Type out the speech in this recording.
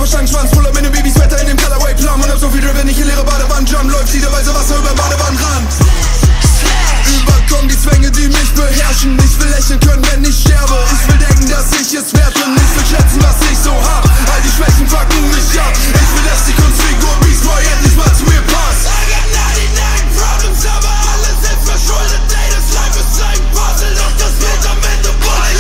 Schlangenschwanz, Pull-up mit dem Babysweater in dem Colorway-Plum. Und hab so viel Drill, wenn ich in leere Badewand jump. Läuft liederweise Wasser über Badewannenrand. Überkommen die Zwänge, die mich beherrschen. Ich will lächeln können, wenn ich sterbe. Ich will denken, dass ich es